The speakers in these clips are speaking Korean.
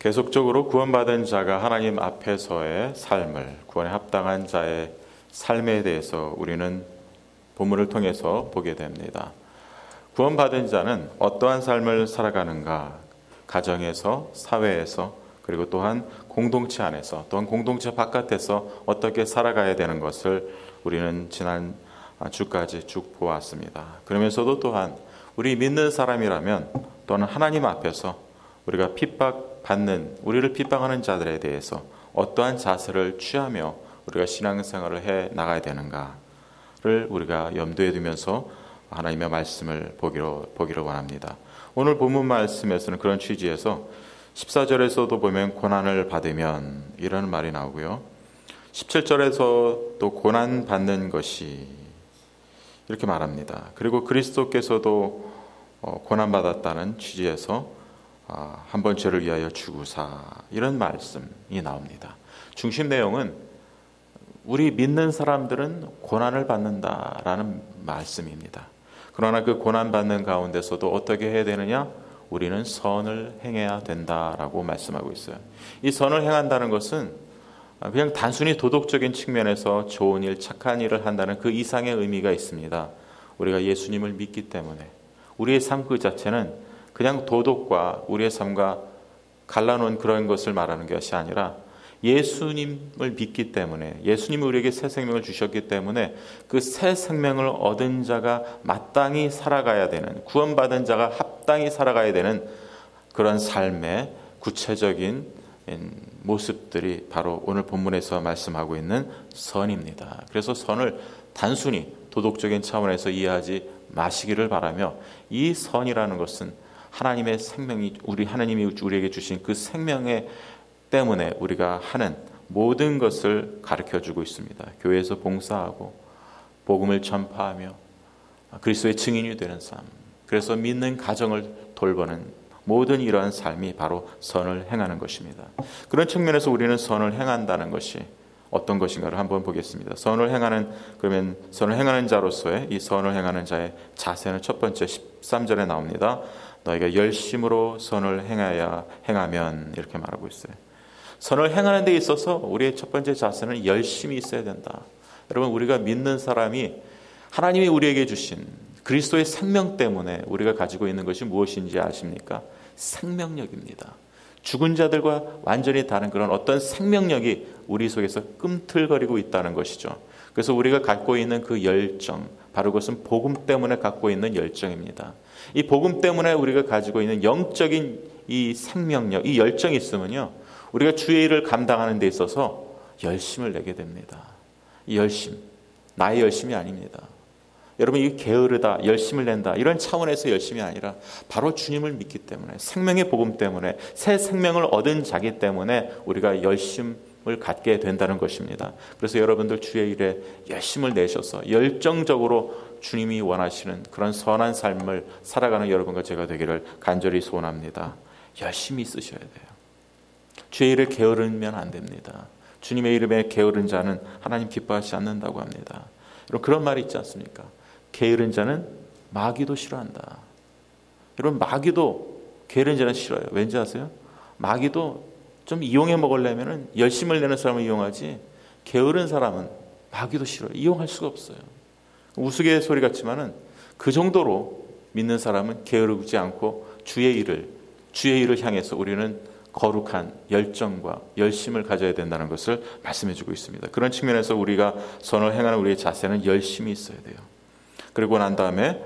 계속적으로 구원받은 자가 하나님 앞에서의 삶을, 구원에 합당한 자의 삶에 대해서 우리는 본문을 통해서 보게 됩니다. 구원받은 자는 어떠한 삶을 살아가는가? 가정에서, 사회에서, 그리고 또한 공동체 안에서, 또한 공동체 바깥에서 어떻게 살아가야 되는 것을 우리는 지난 주까지 쭉 보았습니다. 그러면서도 또한 우리 믿는 사람이라면 또는 하나님 앞에서 우리가 핍박받는, 우리를 핍박하는 자들에 대해서 어떠한 자세를 취하며 우리가 신앙생활을 해 나가야 되는가를 우리가 염두에 두면서 하나님의 말씀을 보기를 원합니다. 오늘 본문 말씀에서는 그런 취지에서 14절에서도 보면 고난을 받으면 이라는 말이 나오고요. 17절에서 또 고난 받는 것이 이렇게 말합니다. 그리고 그리스도께서도 고난 받았다는 취지에서 한 번 죄를 위하여 죽으사 이런 말씀이 나옵니다. 중심 내용은 우리 믿는 사람들은 고난을 받는다라는 말씀입니다. 그러나 그 고난 받는 가운데서도 어떻게 해야 되느냐? 우리는 선을 행해야 된다라고 말씀하고 있어요. 이 선을 행한다는 것은 그냥 단순히 도덕적인 측면에서 좋은 일, 착한 일을 한다는 그 이상의 의미가 있습니다. 우리가 예수님을 믿기 때문에 우리의 삶 그 자체는 그냥 도덕과 우리의 삶과 갈라놓은 그런 것을 말하는 것이 아니라 예수님을 믿기 때문에, 예수님이 우리에게 새 생명을 주셨기 때문에 그 새 생명을 얻은 자가 마땅히 살아가야 되는, 구원받은 자가 합당히 살아가야 되는 그런 삶의 구체적인 모습들이 바로 오늘 본문에서 말씀하고 있는 선입니다. 그래서 선을 단순히 도덕적인 차원에서 이해하지 마시기를 바라며, 이 선이라는 것은 하나님의 생명이, 하나님이 우리에게 주신 그 생명의 때문에 우리가 하는 모든 것을 가르쳐주고 있습니다. 교회에서 봉사하고 복음을 전파하며 그리스도의 증인이 되는 삶, 그래서 믿는 가정을 돌보는 모든 이러한 삶이 바로 선을 행하는 것입니다. 그런 측면에서 우리는 선을 행한다는 것이 어떤 것인가를 한번 보겠습니다. 선을 행하는 자로서의 이 선을 행하는 자의 자세는 첫 번째 13절에 나옵니다. 너희가 열심으로 선을 행하면 이렇게 말하고 있어요. 선을 행하는 데 있어서 우리의 첫 번째 자세는 열심이 있어야 된다. 여러분, 우리가 믿는 사람이 하나님이 우리에게 주신 그리스도의 생명 때문에 우리가 가지고 있는 것이 무엇인지 아십니까? 생명력입니다. 죽은 자들과 완전히 다른 그런 어떤 생명력이 우리 속에서 꿈틀거리고 있다는 것이죠. 그래서 우리가 갖고 있는 그 열정, 바로 그것은 복음 때문에 갖고 있는 열정입니다. 이 복음 때문에 우리가 가지고 있는 영적인 이 생명력, 이 열정이 있으면요, 우리가 주의 일을 감당하는 데 있어서 열심을 내게 됩니다. 이 열심, 나의 열심이 아닙니다. 여러분, 이 게으르다, 열심을 낸다, 이런 차원에서 열심이 아니라 바로 주님을 믿기 때문에, 생명의 복음 때문에, 새 생명을 얻은 자기 때문에 우리가 열심을 갖게 된다는 것입니다. 그래서 여러분들 주의 일에 열심을 내셔서 열정적으로 주님이 원하시는 그런 선한 삶을 살아가는 여러분과 제가 되기를 간절히 소원합니다. 열심히 있으셔야 돼요. 주의 일에 게으르면 안 됩니다. 주님의 이름에 게으른 자는 하나님 기뻐하지 않는다고 합니다. 여러분, 그런 말이 있지 않습니까? 게으른 자는 마귀도 싫어한다. 여러분, 마귀도 게으른 자는 싫어요. 왠지 아세요? 마귀도 좀 이용해 먹으려면 열심을 내는 사람을 이용하지, 게으른 사람은 마귀도 싫어요. 이용할 수가 없어요. 우스갯소리 같지만은 그 정도로 믿는 사람은 게으르지 않고 주의 일을 향해서 우리는 거룩한 열정과 열심을 가져야 된다는 것을 말씀해 주고 있습니다. 그런 측면에서 우리가 선을 행하는 우리의 자세는 열심히 있어야 돼요. 그리고 난 다음에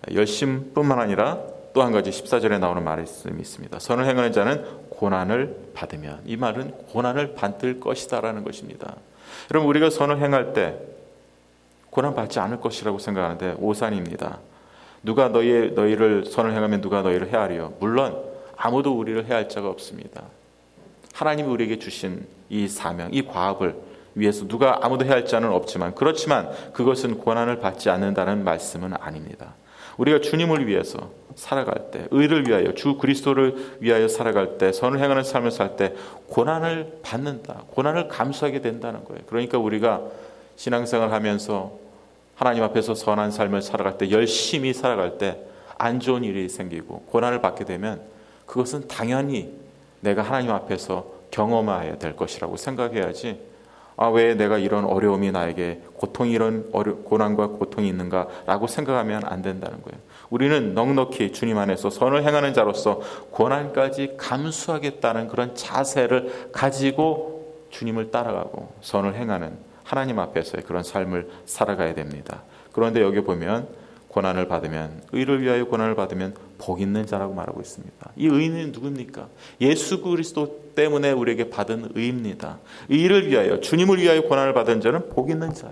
열심뿐만 아니라 또 한 가지 14절에 나오는 말씀이 있습니다. 선을 행하는 자는 고난을 받으면, 이 말은 고난을 받을 것이다라는 것입니다. 여러분, 우리가 선을 행할 때 고난 받지 않을 것이라고 생각하는데 오산입니다. 누가 너희를 선을 행하면 누가 너희를 헤아려? 물론 아무도 우리를 해할 자가 없습니다. 하나님이 우리에게 주신 이 사명, 이 과업을 위해서 누가 아무도 해할 자는 없지만, 그렇지만 그것은 고난을 받지 않는다는 말씀은 아닙니다. 우리가 주님을 위해서 살아갈 때, 의를 위하여, 주 그리스도를 위하여 살아갈 때, 선을 행하는 삶을 살 때 고난을 받는다, 고난을 감수하게 된다는 거예요. 그러니까 우리가 신앙생활을 하면서 하나님 앞에서 선한 삶을 살아갈 때, 열심히 살아갈 때 안 좋은 일이 생기고 고난을 받게 되면 그것은 당연히 내가 하나님 앞에서 경험해야 될 것이라고 생각해야지, 왜 내가 이런 어려움이 나에게 고통이 이런 고난과 고통이 있는가라고 생각하면 안 된다는 거예요. 우리는 넉넉히 주님 안에서 선을 행하는 자로서 고난까지 감수하겠다는 그런 자세를 가지고 주님을 따라가고 선을 행하는 하나님 앞에서의 그런 삶을 살아가야 됩니다. 그런데 여기 보면 고난을 받으면, 의를 위하여 고난을 받으면 복 있는 자라고 말하고 있습니다. 이 의는 누굽니까? 예수 그리스도 때문에 우리에게 받은 의입니다. 의를 위하여, 주님을 위하여 고난을 받은 자는 복 있는 자예요.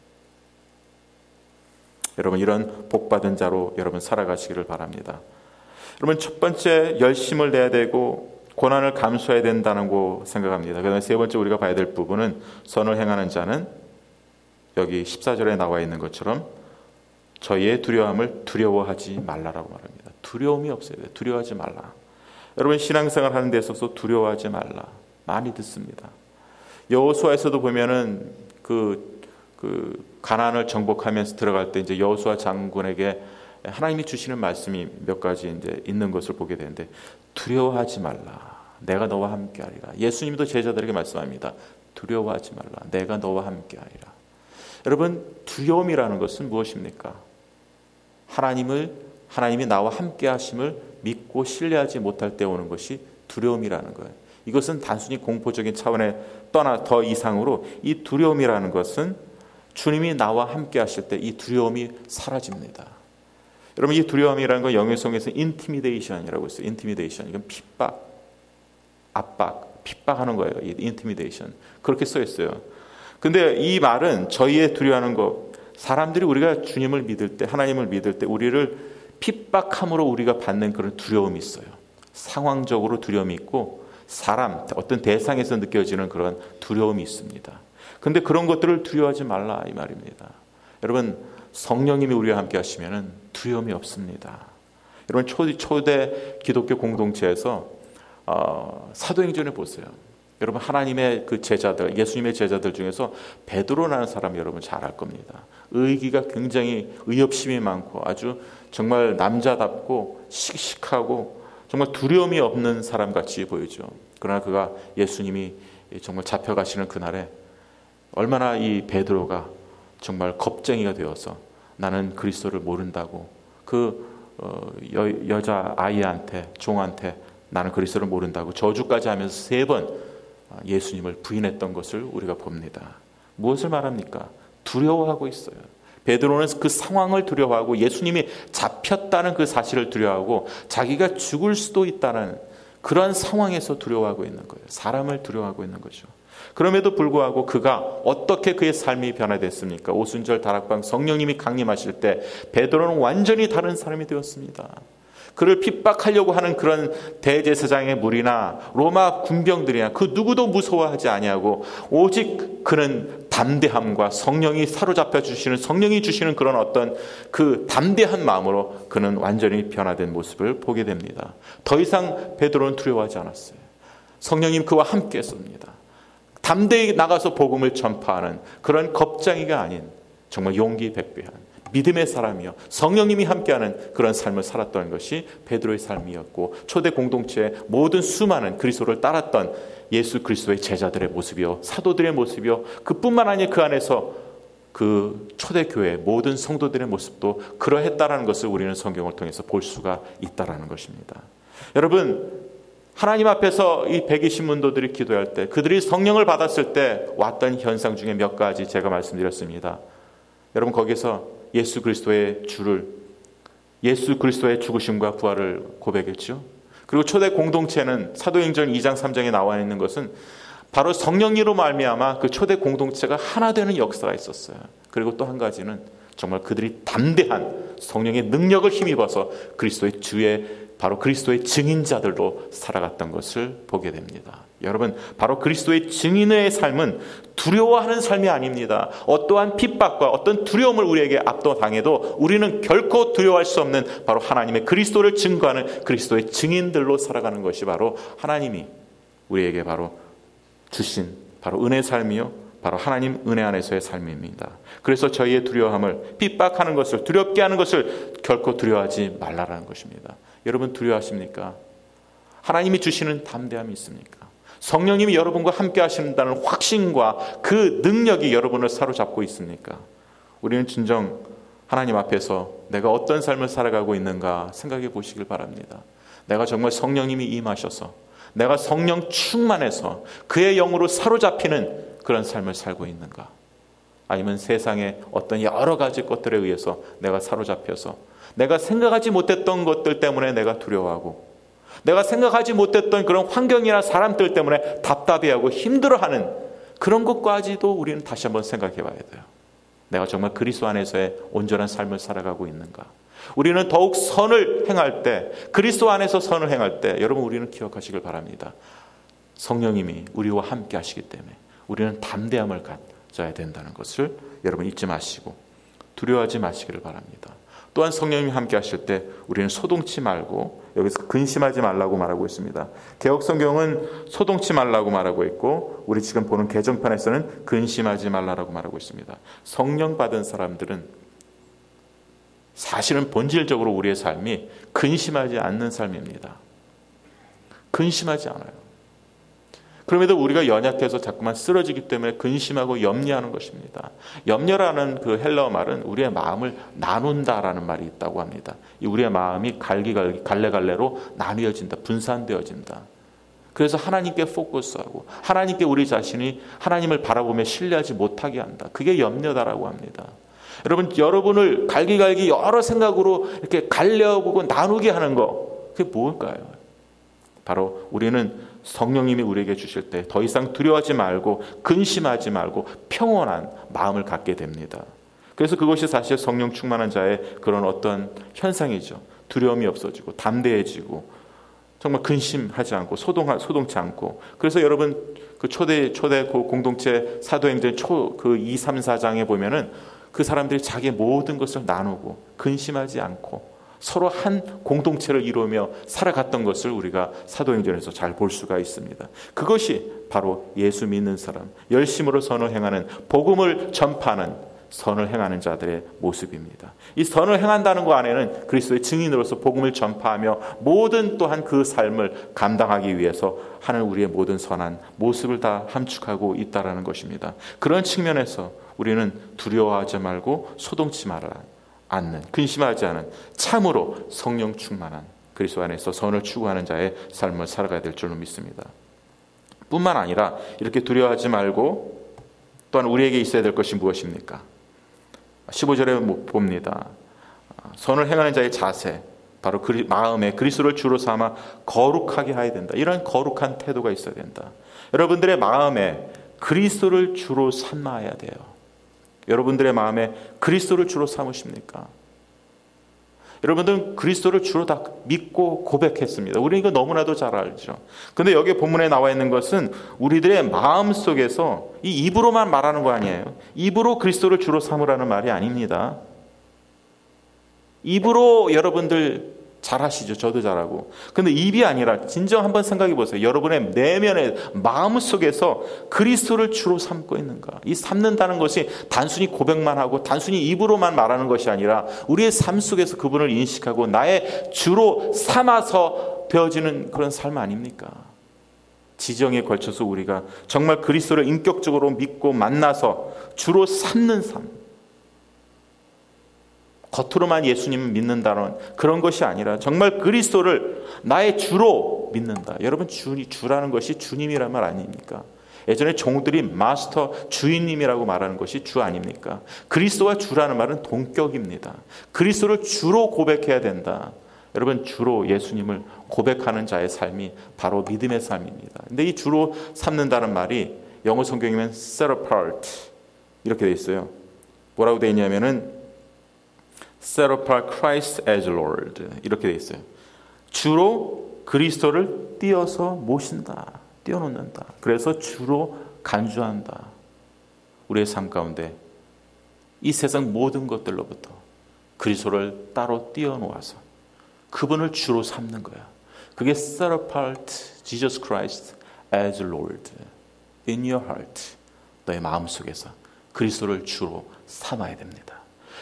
여러분, 이런 복 받은 자로 여러분 살아가시기를 바랍니다. 여러분, 첫 번째 열심을 내야 되고 고난을 감수해야 된다는 거 생각합니다. 그다음에 세 번째 우리가 봐야 될 부분은 선을 행하는 자는 여기 14절에 나와 있는 것처럼 저희의 두려움을 두려워하지 말라라고 말합니다. 두려움이 없어야 돼요. 두려워하지 말라. 여러분, 신앙생활 하는 데 있어서 두려워하지 말라. 많이 듣습니다. 여호수아에서도 보면은 그 가나안을 정복하면서 들어갈 때 이제 여호수아 장군에게 하나님이 주시는 말씀이 몇 가지 이제 있는 것을 보게 되는데, 두려워하지 말라. 내가 너와 함께하리라. 예수님도 제자들에게 말씀합니다. 두려워하지 말라. 내가 너와 함께하리라. 여러분, 두려움이라는 것은 무엇입니까? 하나님이 나와 함께 하심을 믿고 신뢰하지 못할 때 오는 것이 두려움이라는 거예요. 이것은 단순히 공포적인 차원에 떠나 더 이상으로 이 두려움이라는 것은 주님이 나와 함께 하실 때 이 두려움이 사라집니다. 여러분, 이 두려움이라는 건 영어성에서 intimidation이라고 있어요. intimidation. 이건 핍박, 압박, 핍박하는 거예요. 이 intimidation. 그렇게 써 있어요. 근데 이 말은 저희의 두려워하는 것, 사람들이 우리가 주님을 믿을 때, 하나님을 믿을 때 우리를 핍박함으로 우리가 받는 그런 두려움이 있어요. 상황적으로 두려움이 있고 사람, 어떤 대상에서 느껴지는 그런 두려움이 있습니다. 근데 그런 것들을 두려워하지 말라 이 말입니다. 여러분, 성령님이 우리와 함께 하시면 두려움이 없습니다. 여러분, 초대 기독교 공동체에서 사도행전에 보세요. 여러분, 하나님의 그 제자들, 예수님의 제자들 중에서 베드로라는 사람 여러분 잘 알 겁니다. 의기가 굉장히 의협심이 많고 아주 정말 남자답고 씩씩하고 정말 두려움이 없는 사람 같이 보이죠. 그러나 그가 예수님이 정말 잡혀가시는 그날에 얼마나 이 베드로가 정말 겁쟁이가 되어서 나는 그리스도를 모른다고 그 여자 아이한테, 종한테 나는 그리스도를 모른다고 저주까지 하면서 3번 예수님을 부인했던 것을 우리가 봅니다. 무엇을 말합니까? 두려워하고 있어요. 베드로는 그 상황을 두려워하고 예수님이 잡혔다는 그 사실을 두려워하고 자기가 죽을 수도 있다는 그런 상황에서 두려워하고 있는 거예요. 사람을 두려워하고 있는 거죠. 그럼에도 불구하고 그가 어떻게 그의 삶이 변화됐습니까? 오순절 다락방 성령님이 강림하실 때 베드로는 완전히 다른 사람이 되었습니다. 그를 핍박하려고 하는 그런 대제사장의 무리나 로마 군병들이나 그 누구도 무서워하지 아니하고 오직 그는 담대함과 성령이 사로잡혀 주시는, 성령이 주시는 그런 어떤 그 담대한 마음으로 그는 완전히 변화된 모습을 보게 됩니다. 더 이상 베드로는 두려워하지 않았어요. 성령님 그와 함께 했습니다. 담대히 나가서 복음을 전파하는 그런 겁쟁이가 아닌 정말 용기 백배한 믿음의 사람이요, 성령님이 함께하는 그런 삶을 살았던 것이 베드로의 삶이었고 초대 공동체의 모든 수많은 그리스도를 따랐던 예수 그리스도의 제자들의 모습이요, 사도들의 모습이요, 그뿐만 아니라 그 안에서 그 초대교회 모든 성도들의 모습도 그러했다라는 것을 우리는 성경을 통해서 볼 수가 있다라는 것입니다. 여러분, 하나님 앞에서 이 120문도들이 기도할 때, 그들이 성령을 받았을 때 왔던 현상 중에 몇 가지 제가 말씀드렸습니다. 여러분, 거기서 예수 그리스도의 예수 그리스도의 죽으심과 부활을 고백했죠. 그리고 초대 공동체는 사도행전 2장 3장에 나와 있는 것은 바로 성령님으로 말미암아 그 초대 공동체가 하나 되는 역사가 있었어요. 그리고 또 한 가지는 정말 그들이 담대한 성령의 능력을 힘입어서 그리스도의 주의 바로 그리스도의 증인자들로 살아갔던 것을 보게 됩니다. 여러분, 바로 그리스도의 증인의 삶은 두려워하는 삶이 아닙니다. 어떠한 핍박과 어떤 두려움을 우리에게 압도당해도 우리는 결코 두려워할 수 없는 바로 하나님의 그리스도를 증거하는 그리스도의 증인들로 살아가는 것이 바로 하나님이 우리에게 바로 주신 바로 은혜의 삶이요, 바로 하나님 은혜 안에서의 삶입니다. 그래서 저희의 두려움을, 핍박하는 것을, 두렵게 하는 것을 결코 두려워하지 말라라는 것입니다. 여러분, 두려워하십니까? 하나님이 주시는 담대함이 있습니까? 성령님이 여러분과 함께 하신다는 확신과 그 능력이 여러분을 사로잡고 있습니까? 우리는 진정 하나님 앞에서 내가 어떤 삶을 살아가고 있는가 생각해 보시길 바랍니다. 내가 정말 성령님이 임하셔서 내가 성령 충만해서 그의 영으로 사로잡히는 그런 삶을 살고 있는가? 아니면 세상의 어떤 여러 가지 것들에 의해서 내가 사로잡혀서 내가 생각하지 못했던 것들 때문에 내가 두려워하고 내가 생각하지 못했던 그런 환경이나 사람들 때문에 답답해하고 힘들어하는 그런 것까지도 우리는 다시 한번 생각해 봐야 돼요. 내가 정말 그리스도 안에서의 온전한 삶을 살아가고 있는가? 우리는 더욱 선을 행할 때, 그리스도 안에서 선을 행할 때 여러분 우리는 기억하시길 바랍니다. 성령님이 우리와 함께 하시기 때문에 우리는 담대함을 가져야 된다는 것을 여러분 잊지 마시고 두려워하지 마시기를 바랍니다. 또한 성령님이 함께 하실 때 우리는 소동치 말고, 여기서 근심하지 말라고 말하고 있습니다. 개혁성경은 소동치 말라고 말하고 있고 우리 지금 보는 개정판에서는 근심하지 말라고 말하고 있습니다. 성령 받은 사람들은 사실은 본질적으로 우리의 삶이 근심하지 않는 삶입니다. 근심하지 않아요. 그럼에도 우리가 연약해서 자꾸만 쓰러지기 때문에 근심하고 염려하는 것입니다. 염려라는 그 헬라어 말은 우리의 마음을 나눈다라는 말이 있다고 합니다. 우리의 마음이 갈래갈래로 나뉘어진다, 분산되어진다. 그래서 하나님께 포커스하고 하나님께 우리 자신이 하나님을 바라보며 신뢰하지 못하게 한다. 그게 염려다라고 합니다. 여러분을 갈기갈기 여러 생각으로 이렇게 갈려보고 나누게 하는 거, 그게 뭘까요? 바로 우리는 성령님이 우리에게 주실 때 더 이상 두려워하지 말고 근심하지 말고 평온한 마음을 갖게 됩니다. 그래서 그것이 사실 성령 충만한 자의 그런 어떤 현상이죠. 두려움이 없어지고 담대해지고 정말 근심하지 않고 소동치 않고. 그래서 여러분 그 초대 공동체 사도행전 그 2, 3, 4장에 보면은 그 사람들이 자기의 모든 것을 나누고 근심하지 않고 서로 한 공동체를 이루며 살아갔던 것을 우리가 사도행전에서 잘 볼 수가 있습니다. 그것이 바로 예수 믿는 사람, 열심으로 선을 행하는, 복음을 전파하는 선을 행하는 자들의 모습입니다. 이 선을 행한다는 것 안에는 그리스도의 증인으로서 복음을 전파하며 모든 또한 그 삶을 감당하기 위해서 하는 우리의 모든 선한 모습을 다 함축하고 있다는 것입니다. 그런 측면에서 우리는 두려워하지 말고 소동치 말아라. 않는, 근심하지 않은 참으로 성령 충만한 그리스도 안에서 선을 추구하는 자의 삶을 살아가야 될 줄로 믿습니다. 뿐만 아니라 이렇게 두려워하지 말고 또한 우리에게 있어야 될 것이 무엇입니까? 15절에 봅니다. 선을 행하는 자의 자세, 바로 마음에 그리스도를 주로 삼아 거룩하게 해야 된다. 이런 거룩한 태도가 있어야 된다. 여러분들의 마음에 그리스도를 주로 삼아야 돼요. 여러분들의 마음에 그리스도를 주로 삼으십니까? 여러분들은 그리스도를 주로 다 믿고 고백했습니다. 우리는 이거 너무나도 잘 알죠. 그런데 여기 본문에 나와 있는 것은 우리들의 마음 속에서 이 입으로만 말하는 거 아니에요. 입으로 그리스도를 주로 삼으라는 말이 아닙니다. 입으로 여러분들 잘하시죠. 저도 잘하고. 근데 입이 아니라 진정 한번 생각해 보세요. 여러분의 내면의 마음 속에서 그리스도를 주로 삼고 있는가? 이 삼는다는 것이 단순히 고백만 하고 단순히 입으로만 말하는 것이 아니라 우리의 삶 속에서 그분을 인식하고 나의 주로 삼아서 되어지는 그런 삶 아닙니까? 지정에 걸쳐서 우리가 정말 그리스도를 인격적으로 믿고 만나서 주로 삼는 삶. 겉으로만 예수님을 믿는다는 그런 것이 아니라 정말 그리스도를 나의 주로 믿는다. 여러분 주라는 것이 주님이란 말 아닙니까? 예전에 종들이 마스터 주인님이라고 말하는 것이 주 아닙니까? 그리스도와 주라는 말은 동격입니다. 그리스도를 주로 고백해야 된다. 여러분 주로 예수님을 고백하는 자의 삶이 바로 믿음의 삶입니다. 근데 이 주로 삼는다는 말이 영어 성경이면 set apart 이렇게 돼 있어요. 뭐라고 돼 있냐면은 set apart Christ as Lord 이렇게 돼 있어요. 주로 그리스도를 띄어서 모신다, 띄어놓는다. 그래서 주로 간주한다. 우리의 삶 가운데 이 세상 모든 것들로부터 그리스도를 따로 띄어놓아서 그분을 주로 삼는 거야. 그게 set apart Jesus Christ as Lord in your heart. 너의 마음속에서 그리스도를 주로 삼아야 됩니다.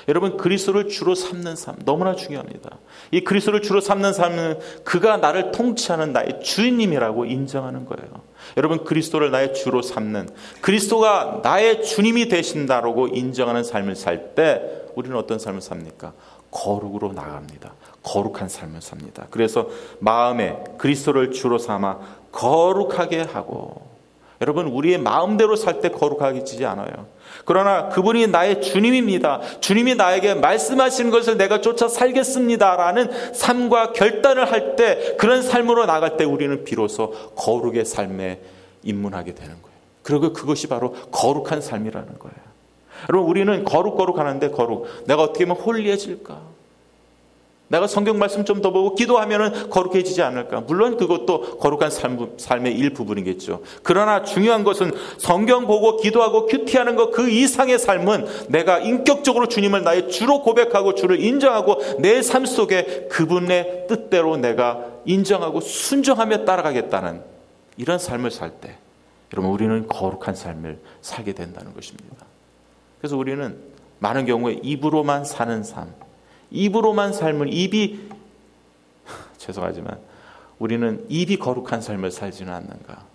여러분, 그리스도를 주로 삼는 삶 너무나 중요합니다. 이 그리스도를 주로 삼는 삶은 그가 나를 통치하는 나의 주인님이라고 인정하는 거예요. 여러분, 그리스도를 나의 주로 삼는, 그리스도가 나의 주님이 되신다라고 인정하는 삶을 살 때 우리는 어떤 삶을 삽니까? 거룩으로 나갑니다. 거룩한 삶을 삽니다. 그래서 마음에 그리스도를 주로 삼아 거룩하게 하고, 여러분, 우리의 마음대로 살 때 거룩하지지 않아요. 그러나 그분이 나의 주님입니다. 주님이 나에게 말씀하시는 것을 내가 쫓아 살겠습니다라는 삶과 결단을 할 때, 그런 삶으로 나갈 때 우리는 비로소 거룩의 삶에 입문하게 되는 거예요. 그리고 그것이 바로 거룩한 삶이라는 거예요. 여러분, 우리는 거룩하는데 내가 어떻게 하면 홀리해질까? 내가 성경 말씀 좀 더 보고 기도하면 거룩해지지 않을까? 물론 그것도 거룩한 삶의 일부분이겠죠. 그러나 중요한 것은 성경 보고 기도하고 큐티하는 것 그 이상의 삶은 내가 인격적으로 주님을 나의 주로 고백하고 주를 인정하고 내 삶 속에 그분의 뜻대로 내가 인정하고 순종하며 따라가겠다는 이런 삶을 살 때, 여러분, 우리는 거룩한 삶을 살게 된다는 것입니다. 그래서 우리는 많은 경우에 입으로만 사는 삶, 입으로만 삶을, 죄송하지만 우리는 입이 거룩한 삶을 살지는 않는가?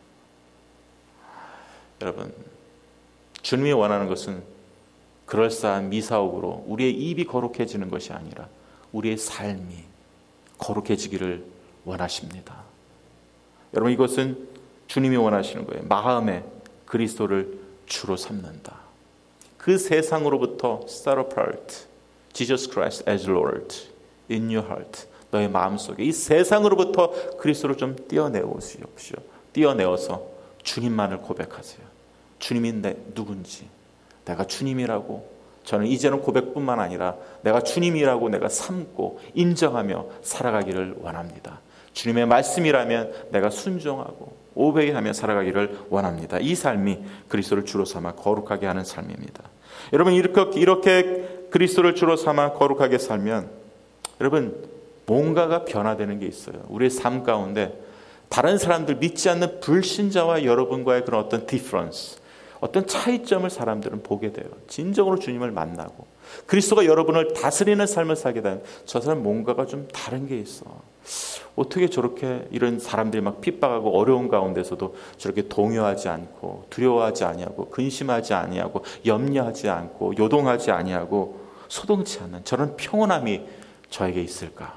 여러분, 주님이 원하는 것은 그럴싸한 미사옥으로 우리의 입이 거룩해지는 것이 아니라 우리의 삶이 거룩해지기를 원하십니다. 여러분, 이것은 주님이 원하시는 거예요. 마음에 그리스도를 주로 삼는다. 그 세상으로부터 set apart Jesus Christ as Lord in your heart. 너의 마음속에 이 세상으로부터 그리스도를 좀 떼어내오십시오. 떼어내어서 주님만을 고백하세요. 주님이 누군지, 내가 주님이라고, 저는 이제는 고백뿐만 아니라 내가 주님이라고 내가 삼고 인정하며 살아가기를 원합니다. 주님의 말씀이라면 내가 순종하고 오베이하며 살아가기를 원합니다. 이 삶이 그리스도를 주로 삼아 거룩하게 하는 삶입니다. 여러분, 이렇게 그리스도를 주로 삼아 거룩하게 살면, 여러분, 뭔가가 변화되는 게 있어요. 우리의 삶 가운데 다른 사람들, 믿지 않는 불신자와 여러분과의 그런 어떤 디퍼런스, 어떤 차이점을 사람들은 보게 돼요. 진정으로 주님을 만나고 그리스도가 여러분을 다스리는 삶을 살게 되면 저 사람 뭔가가 좀 다른 게 있어. 어떻게 저렇게 이런 사람들이 막 핍박하고 어려운 가운데서도 저렇게 동요하지 않고 두려워하지 아니하고 근심하지 아니하고 염려하지 않고 요동하지 아니하고 소동치 않는 저런 평온함이 저에게 있을까?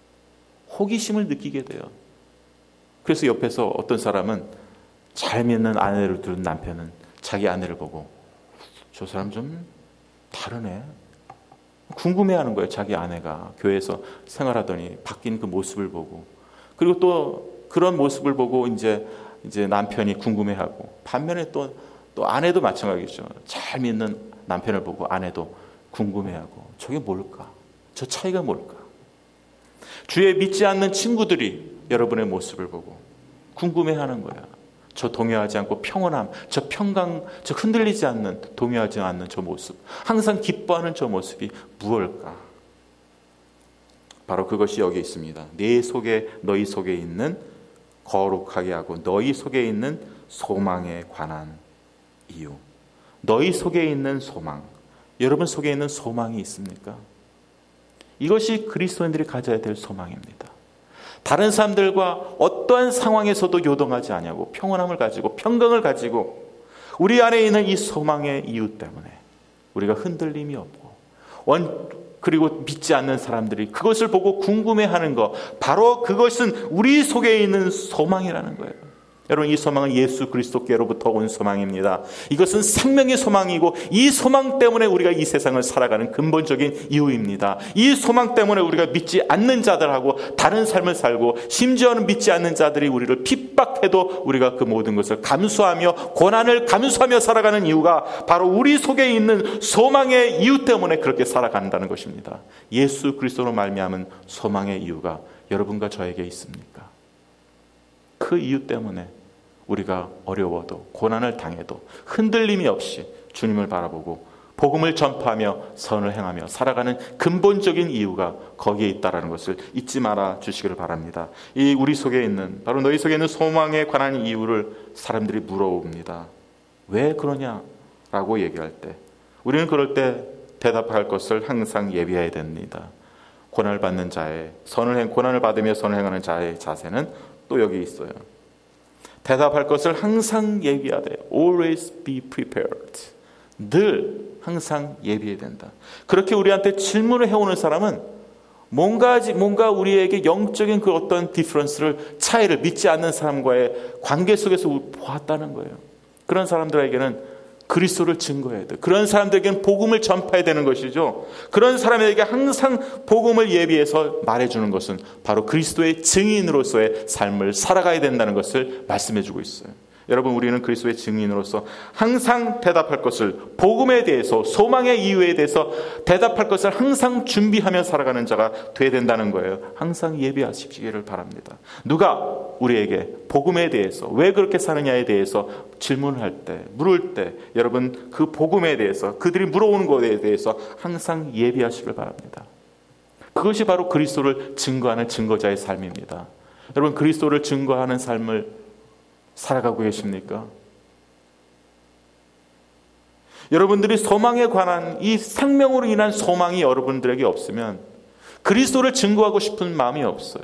호기심을 느끼게 돼요. 그래서 옆에서 어떤 사람은 잘 믿는 아내를 두는 남편은 자기 아내를 보고 저 사람 좀 다르네. 궁금해하는 거예요. 자기 아내가 교회에서 생활하더니 바뀐 그 모습을 보고, 그리고 또 그런 모습을 보고 이제 남편이 궁금해하고, 반면에 또 아내도 마찬가지죠. 잘 믿는 남편을 보고 아내도 궁금해하고, 저게 뭘까? 저 차이가 뭘까? 주에 믿지 않는 친구들이 여러분의 모습을 보고 궁금해하는 거야. 저 동요하지 않고 평온함, 저 평강, 저 흔들리지 않는, 동요하지 않는 저 모습, 항상 기뻐하는 저 모습이 무엇일까? 바로 그것이 여기 있습니다. 너희 속에 있는 거룩하게 하고 너희 속에 있는 소망에 관한 이유. 너희 속에 있는 소망. 여러분 속에 있는 소망이 있습니까? 이것이 그리스도인들이 가져야 될 소망입니다. 다른 사람들과 어떠한 상황에서도 요동하지 아니하고 평온함을 가지고 평강을 가지고 우리 안에 있는 이 소망의 이유 때문에 우리가 흔들림이 없고, 그리고 믿지 않는 사람들이 그것을 보고 궁금해하는 것, 바로 그것은 우리 속에 있는 소망이라는 거예요. 여러분, 이 소망은 예수 그리스도께로부터 온 소망입니다. 이것은 생명의 소망이고 이 소망 때문에 우리가 이 세상을 살아가는 근본적인 이유입니다. 이 소망 때문에 우리가 믿지 않는 자들하고 다른 삶을 살고, 심지어는 믿지 않는 자들이 우리를 핍박해도 우리가 그 모든 것을 감수하며 고난을 감수하며 살아가는 이유가 바로 우리 속에 있는 소망의 이유 때문에 그렇게 살아간다는 것입니다. 예수 그리스도로 말미암은 소망의 이유가 여러분과 저에게 있습니까? 그 이유 때문에 우리가 어려워도 고난을 당해도 흔들림이 없이 주님을 바라보고 복음을 전파하며 선을 행하며 살아가는 근본적인 이유가 거기에 있다는 것을 잊지 말아 주시기를 바랍니다. 이 우리 속에 있는, 바로 너희 속에 있는 소망에 관한 이유를 사람들이 물어봅니다. 왜 그러냐라고 얘기할 때 우리는 그럴 때 대답할 것을 항상 예비해야 됩니다. 고난을 받는 자의 고난을 받으며 선을 행하는 자의 자세는 또 여기 있어요. 대답할 것을 항상 예비하되 always be prepared. 늘 항상 예비해야 된다. 그렇게 우리한테 질문을 해오는 사람은 뭔가 우리에게 영적인 그 어떤 차이를 믿지 않는 사람과의 관계 속에서 보았다는 거예요. 그런 사람들에게는 그리스도를 증거해야 돼. 그런 사람들에게는 복음을 전파해야 되는 것이죠. 그런 사람에게 항상 복음을 예비해서 말해주는 것은 바로 그리스도의 증인으로서의 삶을 살아가야 된다는 것을 말씀해주고 있어요. 여러분, 우리는 그리스도의 증인으로서 항상 대답할 것을, 복음에 대해서, 소망의 이유에 대해서 대답할 것을 항상 준비하며 살아가는 자가 되어야 된다는 거예요. 항상 예비하시기를 바랍니다. 누가 우리에게 복음에 대해서, 왜 그렇게 사느냐에 대해서 질문할 때, 물을 때, 여러분 그 복음에 대해서, 그들이 물어오는 것에 대해서 항상 예비하시길 바랍니다. 그것이 바로 그리스도를 증거하는 증거자의 삶입니다. 여러분, 그리스도를 증거하는 삶을 살아가고 계십니까? 여러분들이 소망에 관한 이 생명으로 인한 소망이 여러분들에게 없으면 그리스도를 증거하고 싶은 마음이 없어요.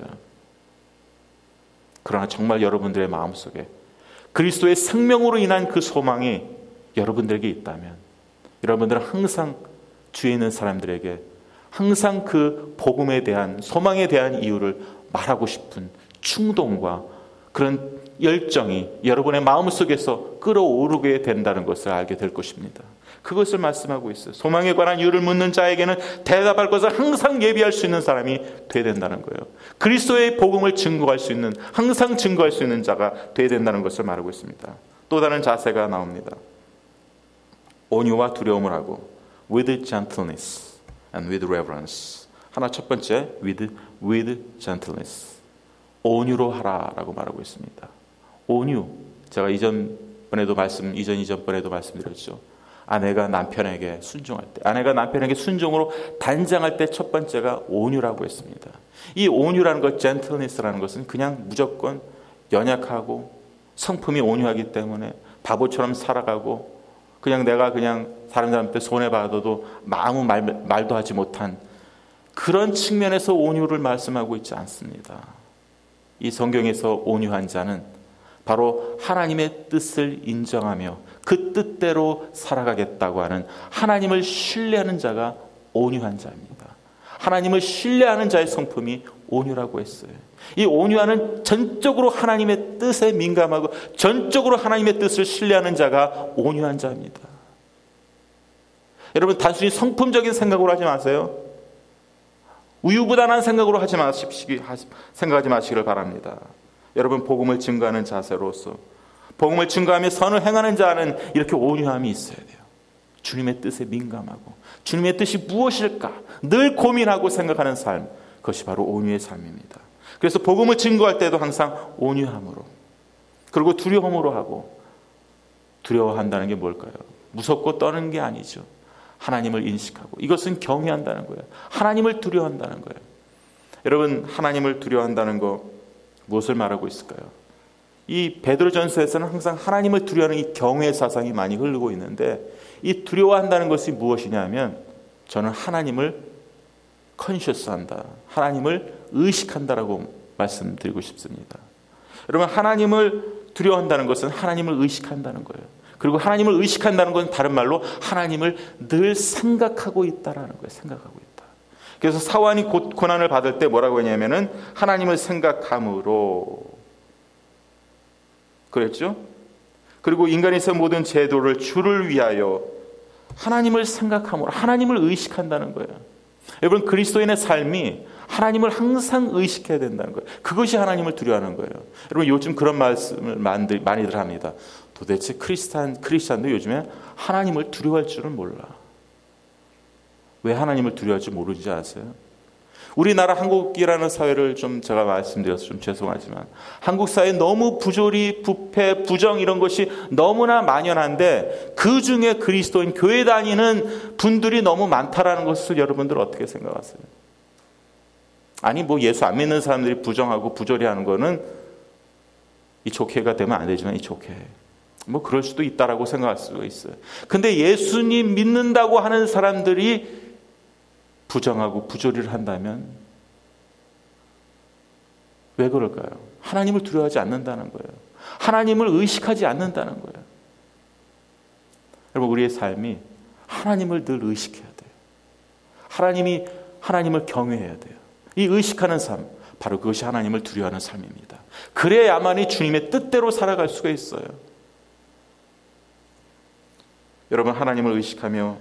그러나 정말 여러분들의 마음속에 그리스도의 생명으로 인한 그 소망이 여러분들에게 있다면 여러분들은 항상 주위에 있는 사람들에게 항상 그 복음에 대한, 소망에 대한 이유를 말하고 싶은 충동과 그런 열정이 여러분의 마음속에서 끌어오르게 된다는 것을 알게 될 것입니다. 그것을 말씀하고 있어요. 소망에 관한 이유를 묻는 자에게는 대답할 것을 항상 예비할 수 있는 사람이 되어야 된다는 거예요. 그리스도의 복음을 증거할 수 있는, 항상 증거할 수 있는 자가 되어야 된다는 것을 말하고 있습니다. 또 다른 자세가 나옵니다. 온유와 두려움을 하고 with gentleness and with reverence. 하나, 첫 번째 with gentleness. 온유로 하라라고 말하고 있습니다. 온유. 제가 이전번에도 말씀드렸죠. 아내가 남편에게 순종할 때, 아내가 남편에게 순종으로 단장할 때 첫 번째가 온유라고 했습니다. 이 온유라는 것, gentleness라는 것은 그냥 무조건 연약하고 성품이 온유하기 때문에 바보처럼 살아가고 내가 다른 사람한테 손해받아도 아무 말도 하지 못한 그런 측면에서 온유를 말씀하고 있지 않습니다. 이 성경에서 온유한 자는 바로 하나님의 뜻을 인정하며 그 뜻대로 살아가겠다고 하는 하나님을 신뢰하는 자가 온유한 자입니다. 하나님을 신뢰하는 자의 성품이 온유라고 했어요. 이 온유하는 전적으로 하나님의 뜻에 민감하고 전적으로 하나님의 뜻을 신뢰하는 자가 온유한 자입니다. 여러분, 단순히 성품적인 생각으로 하지 마세요. 우유부단한 생각으로 생각하지 마시기를 바랍니다. 여러분, 복음을 증거하는 자세로서, 복음을 증거하며 선을 행하는 자는 이렇게 온유함이 있어야 돼요. 주님의 뜻에 민감하고 주님의 뜻이 무엇일까 늘 고민하고 생각하는 삶, 그것이 바로 온유의 삶입니다. 그래서 복음을 증거할 때도 항상 온유함으로, 그리고 두려움으로 하고, 두려워한다는 게 뭘까요? 무섭고 떠는 게 아니죠. 하나님을 인식하고, 이것은 경외한다는 거예요. 하나님을 두려워한다는 거예요. 여러분, 하나님을 두려워한다는 거 무엇을 말하고 있을까요? 이 베드로전서에서는 항상 하나님을 두려워하는 이 경외의 사상이 많이 흐르고 있는데, 이 두려워한다는 것이 무엇이냐면, 저는 하나님을 컨셔스한다, 하나님을 의식한다라고 말씀드리고 싶습니다. 여러분, 하나님을 두려워한다는 것은 하나님을 의식한다는 거예요. 그리고 하나님을 의식한다는 건 다른 말로 하나님을 늘 생각하고 있다라는 거예요. 생각하고 있다. 그래서 사환이 고난을 받을 때 뭐라고 했냐면은 하나님을 생각함으로 그랬죠. 그리고 인간에서 모든 제도를 주를 위하여 하나님을 생각함으로, 하나님을 의식한다는 거예요. 여러분, 그리스도인의 삶이 하나님을 항상 의식해야 된다는 거예요. 그것이 하나님을 두려워하는 거예요. 여러분, 요즘 그런 말씀을 많이들 합니다. 도대체 크리스찬도 요즘에 하나님을 두려워할 줄은 몰라. 왜 하나님을 두려워할 줄 모르지 아세요? 우리나라 한국이라는 사회를 제가 말씀드려서 좀 죄송하지만, 한국 사회에 너무 부조리, 부패, 부정 이런 것이 너무나 만연한데, 그 중에 그리스도인 교회 다니는 분들이 너무 많다라는 것을 여러분들 어떻게 생각하세요? 아니, 예수 안 믿는 사람들이 부정하고 부조리하는 거는 이 좋게가 되면 안 되지만 이 좋게. 그럴 수도 있다라고 생각할 수가 있어요. 근데 예수님 믿는다고 하는 사람들이 부정하고 부조리를 한다면 왜 그럴까요? 하나님을 두려워하지 않는다는 거예요. 하나님을 의식하지 않는다는 거예요. 여러분, 우리의 삶이 하나님을 늘 의식해야 돼요. 하나님을 경외해야 돼요. 이 의식하는 삶, 바로 그것이 하나님을 두려워하는 삶입니다. 그래야만이 주님의 뜻대로 살아갈 수가 있어요. 여러분, 하나님을 의식하며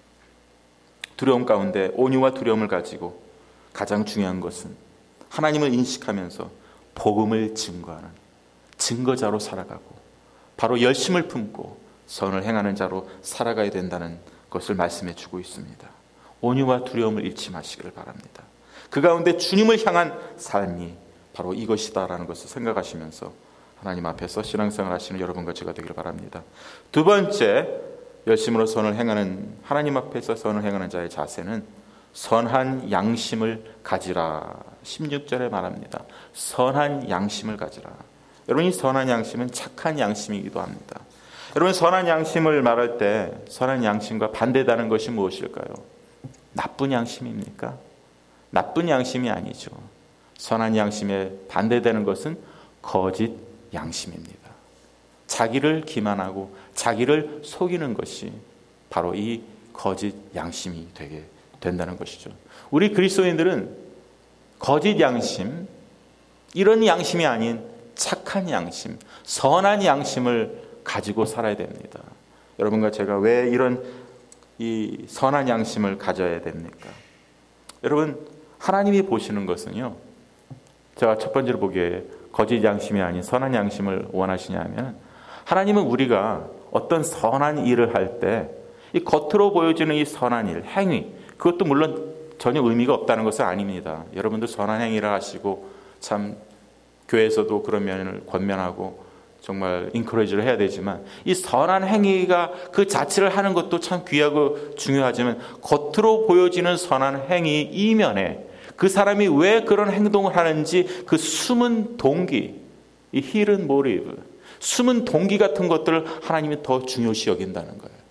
두려움 가운데 온유와 두려움을 가지고 가장 중요한 것은 하나님을 인식하면서 복음을 증거하는 증거자로 살아가고 바로 열심을 품고 선을 행하는 자로 살아가야 된다는 것을 말씀해 주고 있습니다. 온유와 두려움을 잃지 마시기를 바랍니다. 그 가운데 주님을 향한 삶이 바로 이것이다라는 것을 생각하시면서 하나님 앞에서 신앙생활 하시는 여러분과 제가 되기를 바랍니다. 두 번째, 열심으로 선을 행하는, 하나님 앞에서 선을 행하는 자의 자세는 선한 양심을 가지라. 16절에 말합니다. 선한 양심을 가지라. 여러분, 이 선한 양심은 착한 양심이기도 합니다. 여러분, 선한 양심을 말할 때 선한 양심과 반대되는 것이 무엇일까요? 나쁜 양심입니까? 나쁜 양심이 아니죠. 선한 양심에 반대되는 것은 거짓 양심입니다. 자기를 기만하고 자기를 속이는 것이 바로 이 거짓 양심이 되게 된다는 것이죠. 우리 그리스도인들은 거짓 양심, 이런 양심이 아닌 착한 양심, 선한 양심을 가지고 살아야 됩니다. 여러분과 제가 왜 이런 이 선한 양심을 가져야 됩니까? 여러분, 하나님이 보시는 것은요, 제가 첫 번째로 보기에 거짓 양심이 아닌 선한 양심을 원하시냐면, 하나님은 우리가 어떤 선한 일을 할 때 이 겉으로 보여지는 이 선한 일, 행위, 그것도 물론 전혀 의미가 없다는 것은 아닙니다. 여러분들 선한 행위를 하시고 참 교회에서도 그런 면을 권면하고 정말 인커리지를 해야 되지만, 이 선한 행위가 그 자체를 하는 것도 참 귀하고 중요하지만 겉으로 보여지는 선한 행위 이면에 그 사람이 왜 그런 행동을 하는지 그 숨은 동기, 이 hidden motive, 숨은 동기 같은 것들을 하나님이 더 중요시 여긴다는 거예요.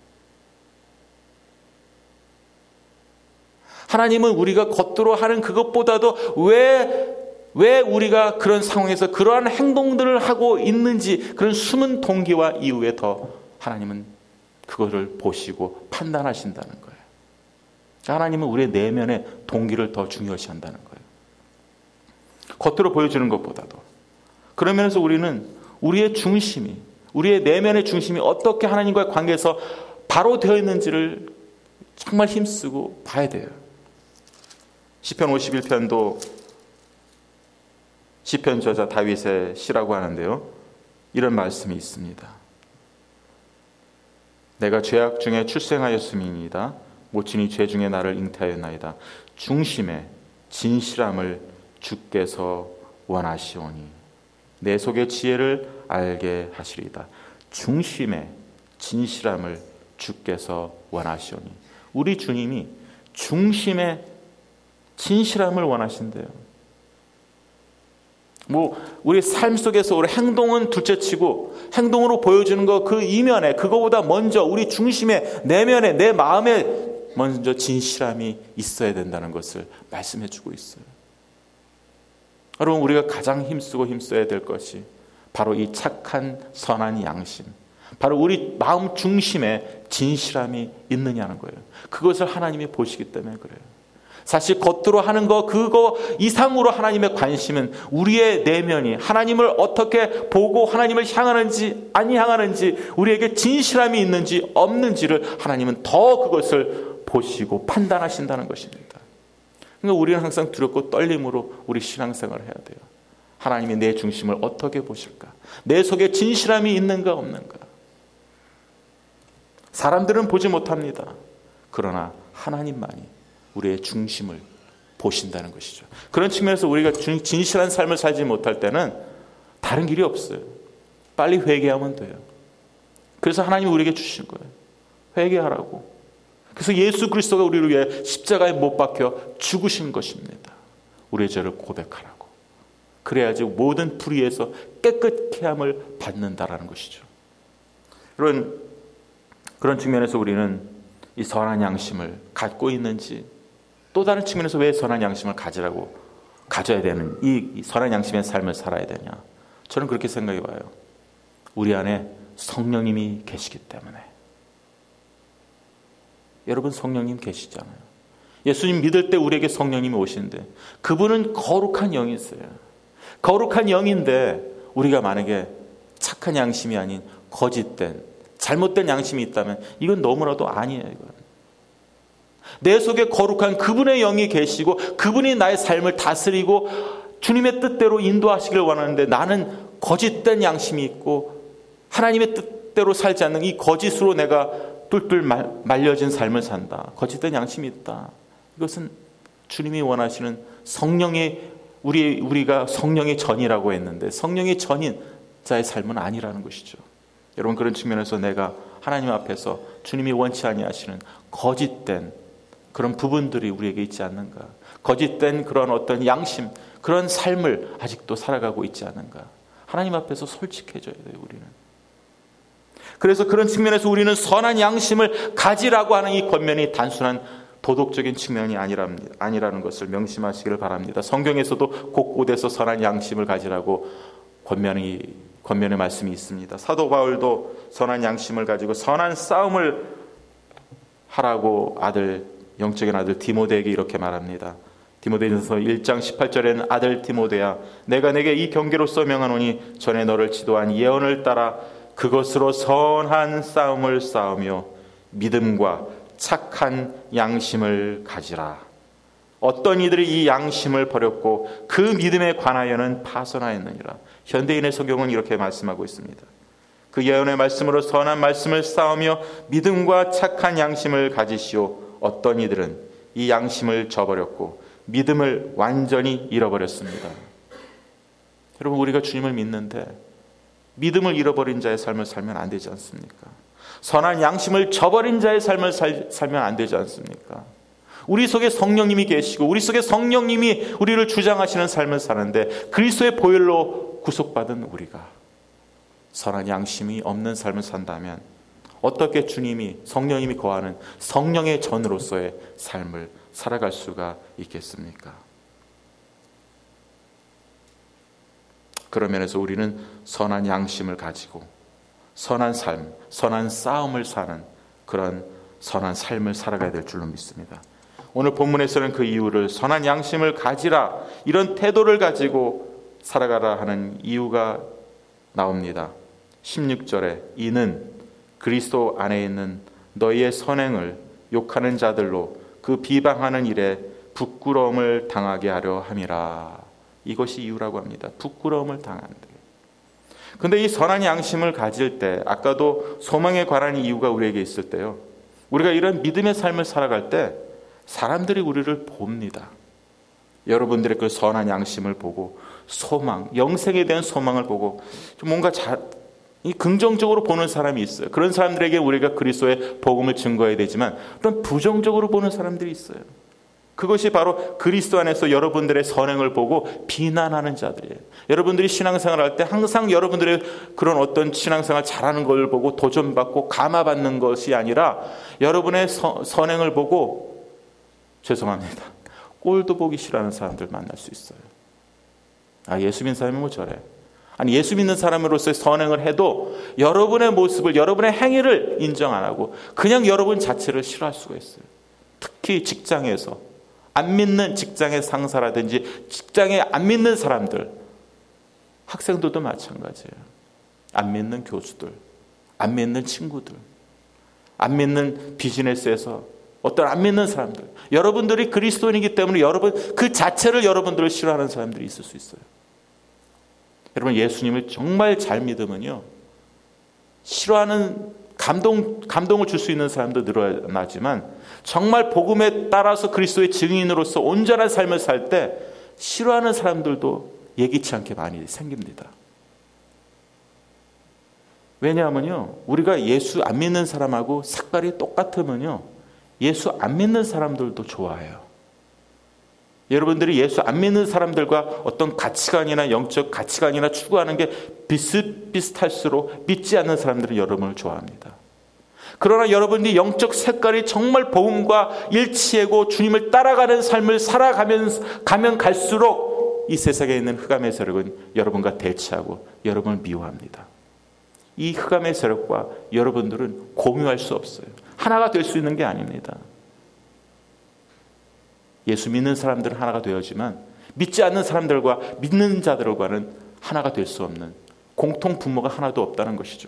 하나님은 우리가 겉으로 하는 그것보다도 왜 우리가 그런 상황에서 그러한 행동들을 하고 있는지, 그런 숨은 동기와 이유에 더 하나님은 그거를 보시고 판단하신다는 거예요. 하나님은 우리의 내면의 동기를 더 중요시한다는 거예요. 겉으로 보여주는 것보다도. 그러면서 우리는 우리의 중심이, 우리의 내면의 중심이 어떻게 하나님과의 관계에서 바로 되어 있는지를 정말 힘쓰고 봐야 돼요. 시편 51편도 시편 저자 다윗의 시라고 하는데요, 이런 말씀이 있습니다. 내가 죄악 중에 출생하였음이니이다. 모친이 죄 중에 나를 잉태하였나이다. 중심의 진실함을 주께서 원하시오니 내 속의 지혜를 알게 하시리이다. 중심의 진실함을 주께서 원하시오니, 우리 주님이 중심의 진실함을 원하신대요. 우리 삶 속에서 우리 행동은 둘째치고 행동으로 보여주는 거 그 이면에, 그거보다 먼저 우리 중심에, 내면에, 내 마음에 먼저 진실함이 있어야 된다는 것을 말씀해 주고 있어요. 여러분, 우리가 가장 힘써야 될 것이 바로 이 착한 선한 양심, 바로 우리 마음 중심에 진실함이 있느냐는 거예요. 그것을 하나님이 보시기 때문에 그래요. 사실 겉으로 하는 거, 그거 이상으로 하나님의 관심은 우리의 내면이 하나님을 어떻게 보고 하나님을 향하는지 안 향하는지, 우리에게 진실함이 있는지 없는지를 하나님은 더 그것을 보시고 판단하신다는 것입니다. 그러니까 우리는 항상 두렵고 떨림으로 우리 신앙생활을 해야 돼요. 하나님이 내 중심을 어떻게 보실까? 내 속에 진실함이 있는가 없는가? 사람들은 보지 못합니다. 그러나 하나님만이 우리의 중심을 보신다는 것이죠. 그런 측면에서 우리가 진실한 삶을 살지 못할 때는 다른 길이 없어요. 빨리 회개하면 돼요. 그래서 하나님이 우리에게 주신 거예요. 회개하라고. 그래서 예수 그리스도가 우리를 위해 십자가에 못 박혀 죽으신 것입니다. 우리의 죄를 고백하라고. 그래야지 모든 불의에서 깨끗케 함을 받는다라는 것이죠. 그런 측면에서 우리는 이 선한 양심을 갖고 있는지, 또 다른 측면에서 왜 선한 양심을 가져야 되는, 이 선한 양심의 삶을 살아야 되냐. 저는 그렇게 생각해 봐요. 우리 안에 성령님이 계시기 때문에. 여러분, 성령님 계시잖아요. 예수님 믿을 때 우리에게 성령님이 오시는데, 그분은 거룩한 영이세요. 거룩한 영인데 우리가 만약에 착한 양심이 아닌 거짓된, 잘못된 양심이 있다면 이건 너무나도 아니에요. 이건. 내 속에 거룩한 그분의 영이 계시고 그분이 나의 삶을 다스리고 주님의 뜻대로 인도하시길 원하는데, 나는 거짓된 양심이 있고 하나님의 뜻대로 살지 않는 이 거짓으로 내가 뚫뚫 말려진 삶을 산다. 거짓된 양심이 있다. 이것은 주님이 원하시는 성령의, 우리가 성령의 전이라고 했는데 성령의 전인 자의 삶은 아니라는 것이죠. 여러분, 그런 측면에서 내가 하나님 앞에서 주님이 원치 아니하시는 거짓된 그런 부분들이 우리에게 있지 않는가, 거짓된 그런 어떤 양심, 그런 삶을 아직도 살아가고 있지 않는가, 하나님 앞에서 솔직해져야 돼요. 우리는. 그래서 그런 측면에서 우리는 선한 양심을 가지라고 하는 이 권면이 단순한 도덕적인 측면이 아니라는 것을 명심하시기를 바랍니다. 성경에서도 곳곳에서 선한 양심을 가지라고 권면의 말씀이 있습니다. 사도 바울도 선한 양심을 가지고 선한 싸움을 하라고 영적인 아들 디모데에게 이렇게 말합니다. 디모데전서 1장 18절에는 아들 디모데야, 내가 내게 이 경계로서 명하노니 전에 너를 지도한 예언을 따라 그것으로 선한 싸움을 싸우며 믿음과 착한 양심을 가지라. 어떤 이들이 이 양심을 버렸고 그 믿음에 관하여는 파선하였느니라. 현대인의 성경은 이렇게 말씀하고 있습니다. 그 예언의 말씀으로 선한 말씀을 싸우며 믿음과 착한 양심을 가지시오. 어떤 이들은 이 양심을 저버렸고 믿음을 완전히 잃어버렸습니다. 여러분, 우리가 주님을 믿는데 믿음을 잃어버린 자의 삶을 살면 안 되지 않습니까? 선한 양심을 저버린 자의 삶을 살면 안 되지 않습니까? 우리 속에 성령님이 계시고 우리 속에 성령님이 우리를 주장하시는 삶을 사는데, 그리스도의 보혈로 구속받은 우리가 선한 양심이 없는 삶을 산다면 어떻게 성령님이 거하는 성령의 전으로서의 삶을 살아갈 수가 있겠습니까? 그런 면에서 우리는 선한 양심을 가지고 선한 삶, 선한 싸움을 사는 그런 선한 삶을 살아가야 될 줄로 믿습니다. 오늘 본문에서는 그 이유를, 선한 양심을 가지라, 이런 태도를 가지고 살아가라 하는 이유가 나옵니다. 16절에 이는 그리스도 안에 있는 너희의 선행을 욕하는 자들로 그 비방하는 일에 부끄러움을 당하게 하려 함이라. 이것이 이유라고 합니다. 부끄러움을 당한다. 근데 이 선한 양심을 가질 때, 아까도 소망에 관한 이유가 우리에게 있을 때요, 우리가 이런 믿음의 삶을 살아갈 때 사람들이 우리를 봅니다. 여러분들의 그 선한 양심을 보고 소망, 영생에 대한 소망을 보고 좀 뭔가 긍정적으로 보는 사람이 있어요. 그런 사람들에게 우리가 그리스도의 복음을 증거해야 되지만 또 부정적으로 보는 사람들이 있어요. 그것이 바로 그리스도 안에서 여러분들의 선행을 보고 비난하는 자들이에요. 여러분들이 신앙생활을 할 때 항상 여러분들의 그런 어떤 신앙생활 잘하는 걸 보고 도전받고 감화받는 것이 아니라 여러분의 선행을 보고, 죄송합니다, 꼴도 보기 싫어하는 사람들 만날 수 있어요. 아, 예수 믿는 사람이 뭐 저래. 아니, 예수 믿는 사람으로서의 선행을 해도 여러분의 모습을, 여러분의 행위를 인정 안 하고 그냥 여러분 자체를 싫어할 수가 있어요. 특히 직장에서 안 믿는 직장의 상사라든지 직장에 안 믿는 사람들, 학생들도 마찬가지예요. 안 믿는 교수들, 안 믿는 친구들, 안 믿는 비즈니스에서 어떤 안 믿는 사람들, 여러분들이 그리스도인이기 때문에 여러분 그 자체를 여러분들을 싫어하는 사람들이 있을 수 있어요. 여러분, 예수님을 정말 잘 믿으면요, 싫어하는 감동을 줄 수 있는 사람도 늘어나지만 정말 복음에 따라서 그리스도의 증인으로서 온전한 삶을 살 때 싫어하는 사람들도 예기치 않게 많이 생깁니다. 왜냐하면요, 우리가 예수 안 믿는 사람하고 색깔이 똑같으면요, 예수 안 믿는 사람들도 좋아해요. 여러분들이 예수 안 믿는 사람들과 어떤 가치관이나 영적 가치관이나 추구하는 게 비슷비슷할수록 믿지 않는 사람들은 여러분을 좋아합니다. 그러나 여러분이 영적 색깔이 정말 복음과 일치하고 주님을 따라가는 삶을 살아가면 갈수록 이 세상에 있는 흑암의 세력은 여러분과 대치하고 여러분을 미워합니다. 이 흑암의 세력과 여러분들은 공유할 수 없어요. 하나가 될 수 있는 게 아닙니다. 예수 믿는 사람들은 하나가 되었지만 믿지 않는 사람들과 믿는 자들과는 하나가 될 수 없는 공통 분모가 하나도 없다는 것이죠.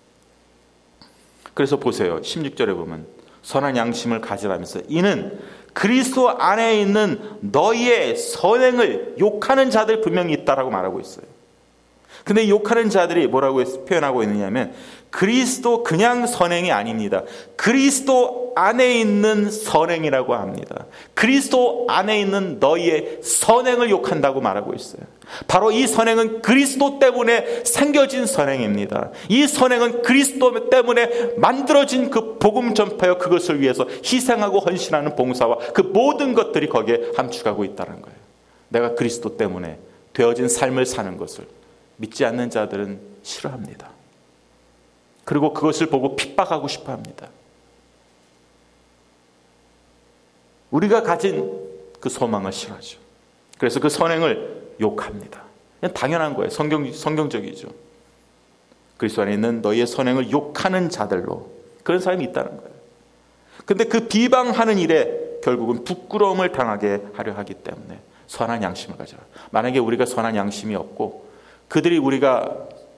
그래서 보세요. 16절에 보면 선한 양심을 가지라면서 이는 그리스도 안에 있는 너희의 선행을 욕하는 자들 분명히 있다라고 말하고 있어요. 근데 욕하는 자들이 뭐라고 표현하고 있느냐면 그리스도 그냥 선행이 아닙니다. 그리스도 안에 있는 선행이라고 합니다. 그리스도 안에 있는 너희의 선행을 욕한다고 말하고 있어요. 바로 이 선행은 그리스도 때문에 생겨진 선행입니다. 이 선행은 그리스도 때문에 만들어진 그 복음 전파여 그것을 위해서 희생하고 헌신하는 봉사와 그 모든 것들이 거기에 함축하고 있다는 거예요. 내가 그리스도 때문에 되어진 삶을 사는 것을 믿지 않는 자들은 싫어합니다. 그리고 그것을 보고 핍박하고 싶어 합니다. 우리가 가진 그 소망을 싫어하죠. 그래서 그 선행을 욕합니다. 그냥 당연한 거예요. 성경적이죠. 그리스도 안에 있는 너희의 선행을 욕하는 자들로 그런 사람이 있다는 거예요. 근데 그 비방하는 일에 결국은 부끄러움을 당하게 하려 하기 때문에 선한 양심을 가져라. 만약에 우리가 선한 양심이 없고 그들이 우리가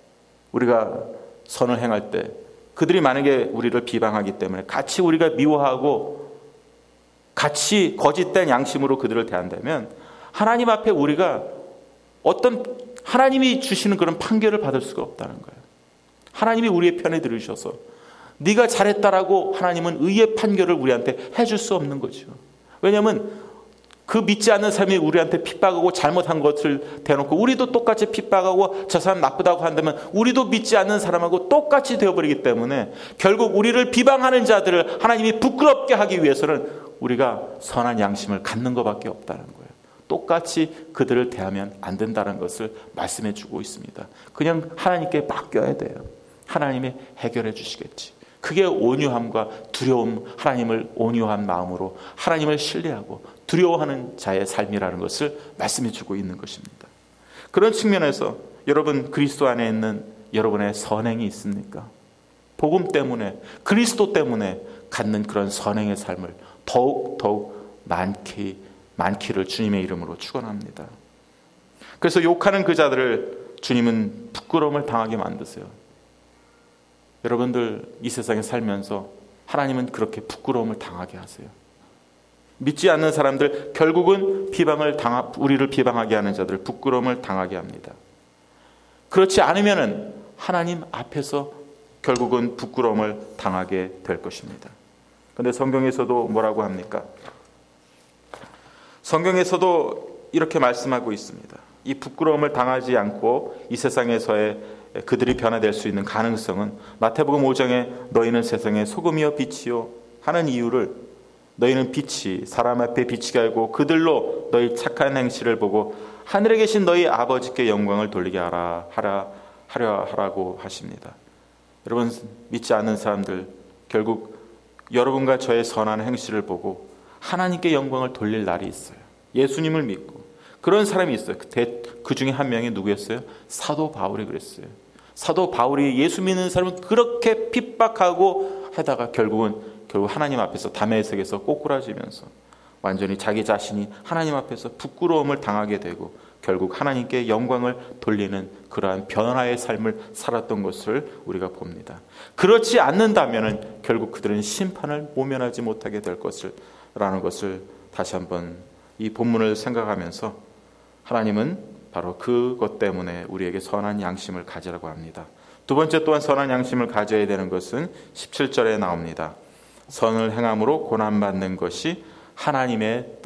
선을 행할 때 그들이 만약에 우리를 비방하기 때문에 같이 우리가 미워하고 같이 거짓된 양심으로 그들을 대한다면 하나님 앞에 우리가 어떤 하나님이 주시는 그런 판결을 받을 수가 없다는 거예요. 하나님이 우리의 편에 들으셔서 네가 잘했다라고 하나님은 의의 판결을 우리한테 해줄 수 없는 거죠. 왜냐하면 그 믿지 않는 사람이 우리한테 핍박하고 잘못한 것을 대놓고 우리도 똑같이 핍박하고 저 사람 나쁘다고 한다면 우리도 믿지 않는 사람하고 똑같이 되어버리기 때문에 결국 우리를 비방하는 자들을 하나님이 부끄럽게 하기 위해서는 우리가 선한 양심을 갖는 것밖에 없다는 거예요. 똑같이 그들을 대하면 안 된다는 것을 말씀해 주고 있습니다. 그냥 하나님께 맡겨야 돼요. 하나님이 해결해 주시겠지. 그게 온유함과 두려움, 하나님을 온유한 마음으로 하나님을 신뢰하고 두려워하는 자의 삶이라는 것을 말씀해 주고 있는 것입니다. 그런 측면에서 여러분 그리스도 안에 있는 여러분의 선행이 있습니까? 복음 때문에 그리스도 때문에 갖는 그런 선행의 삶을 더욱 많기를 주님의 이름으로 축원합니다. 그래서 욕하는 그 자들을 주님은 부끄러움을 당하게 만드세요. 여러분들 이 세상에 살면서 하나님은 그렇게 부끄러움을 당하게 하세요. 믿지 않는 사람들 결국은 우리를 비방하게 하는 자들 부끄러움을 당하게 합니다. 그렇지 않으면은 하나님 앞에서 결국은 부끄러움을 당하게 될 것입니다. 그런데 성경에서도 뭐라고 합니까? 성경에서도 이렇게 말씀하고 있습니다. 이 부끄러움을 당하지 않고 이 세상에서의 그들이 변화될 수 있는 가능성은 마태복음 5장에 너희는 세상의 소금이요 빛이요 하는 이유를 너희는 빛이 사람 앞에 비치게 하고 그들로 너희 착한 행실을 보고 하늘에 계신 너희 아버지께 영광을 돌리게 하라고 하십니다. 여러분 믿지 않는 사람들 결국 여러분과 저의 선한 행실을 보고 하나님께 영광을 돌릴 날이 있어요. 예수님을 믿고 그런 사람이 있어요. 그 중에 한 명이 누구였어요? 사도 바울이 그랬어요. 사도 바울이 예수 믿는 사람을 그렇게 핍박하고 하다가 결국 하나님 앞에서 다메섹에서 꼬꾸라지면서 완전히 자기 자신이 하나님 앞에서 부끄러움을 당하게 되고 결국 하나님께 영광을 돌리는 그러한 변화의 삶을 살았던 것을 우리가 봅니다. 그렇지 않는다면 결국 그들은 심판을 모면하지 못하게 될 것이라는 것을 다시 한번 이 본문을 생각하면서 하나님은 바로 그것 때문에 우리에게 선한 양심을 가지라고 합니다. 두 번째 또한 선한 양심을 가져야 되는 것은 17절에 나옵니다. 선을 행함으로 고난받는 것이 하나님의